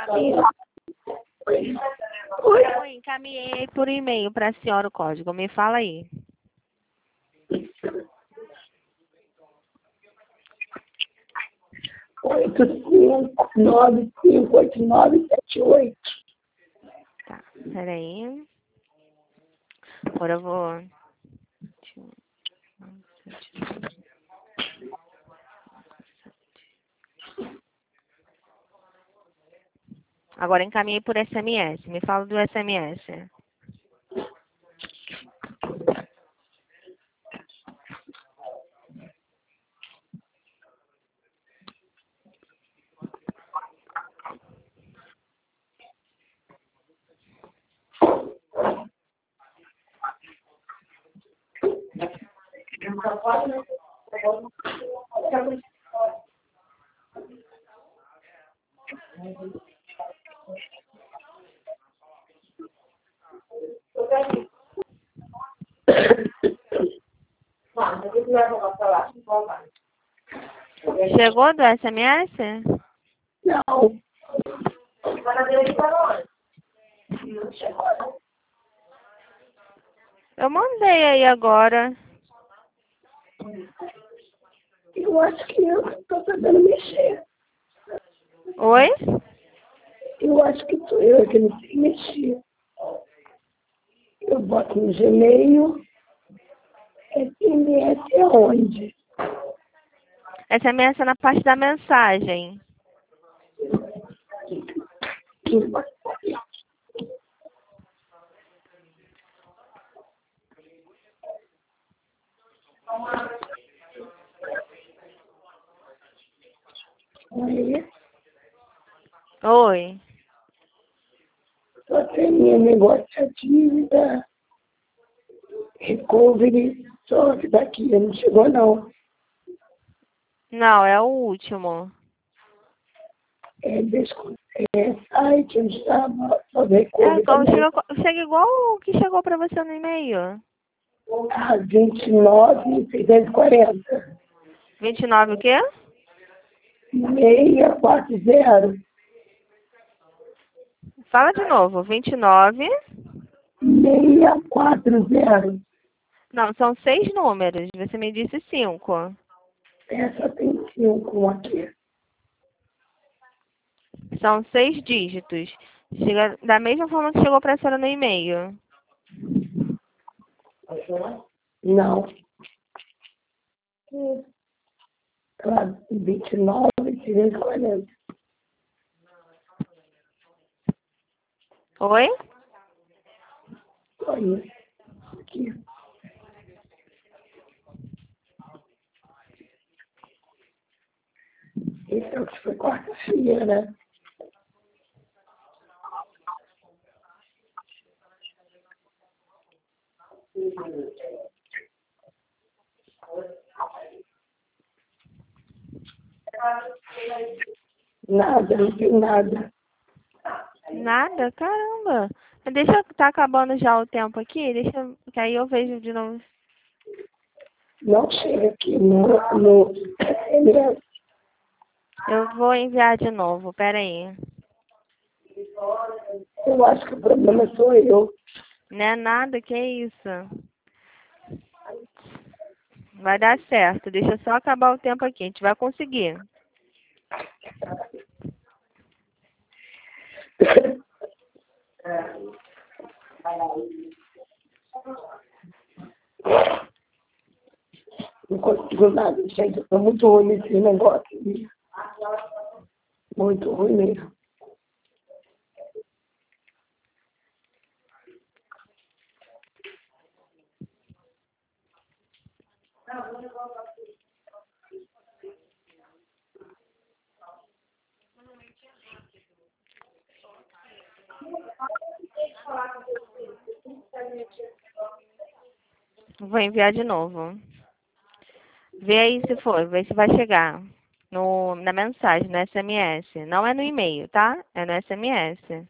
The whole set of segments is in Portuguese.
Oi, encaminhei por e-mail para a senhora o código. Me fala aí. 85958978. Tá, peraí. Agora eu vou... Agora encaminhei por SMS. Me fala do SMS. Chegou do SMS? Não. Eu mandei aí agora. Eu acho que eu estou sabendo mexer. Oi? Eu acho que sou eu que não sei mexer. Eu boto no Gmail. SMS é onde? SMS é na parte da mensagem. Aí, Oi. só tem minha negócio de dívida, recovery, só que daqui não chegou não. Não, é o último. Site onde estava só recovery Então também. chega igual o que chegou pra você no e-mail. 29.640. 29 o quê? 640. Fala de novo. 29. 640. Não, são 6 números. Você me disse 5. Essa tem 5 aqui. São 6 dígitos. Chega da mesma forma que chegou pra senhora no e-mail. Não. Claro, 29.640. Oi? Só isso. Aqui. Esse é o que foi quarta-feira, né? Nada, não tem nada. Nada? Caramba. Tá acabando já o tempo aqui. Que aí eu vejo de novo. Não chega aqui no SMS. Eu vou enviar de novo. Pera aí. Eu acho que o problema sou eu. Não é nada, que isso? Vai dar certo. Deixa eu só acabar o tempo aqui. A gente vai conseguir. Não consigo nada, gente. Eu tô muito ruim nesse negócio. Muito ruim mesmo. Vou enviar de novo. Vê aí se for. Vê se vai chegar. Na mensagem, no SMS. Não é no e-mail, tá? É no SMS.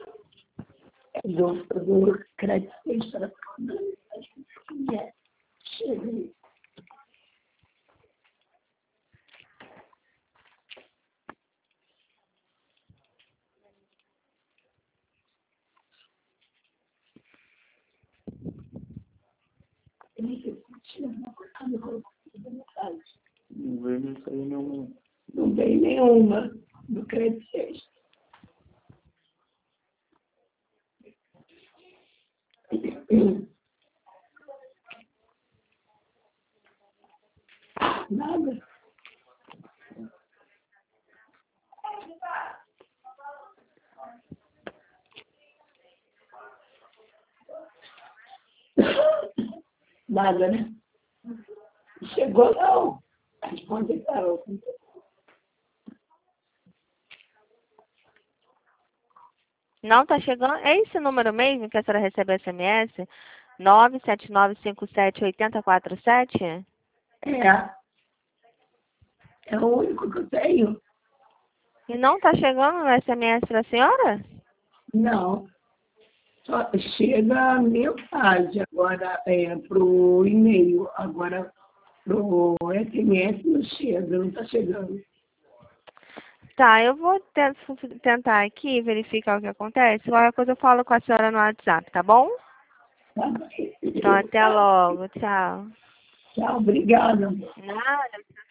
Do crédito extra. não sei se tinha uma coisa que eu coloquei na mensagem. Não veio mensagem nenhuma. Não veio nenhuma do crédito sexto. Nada. Nada, né? Chegou não. Responde para o Não tá chegando? É esse número mesmo que a senhora recebe SMS? 979578047? É o único que eu tenho. E não tá chegando no SMS pra senhora? Não. Só chega mensagem agora pro e-mail. Agora pro SMS não chega, não está chegando. Tá, eu vou tentar aqui verificar o que acontece. Qualquer coisa eu falo com a senhora no WhatsApp, tá bom? Tá bem. Então até logo. Tchau. Tchau, obrigada. Nada.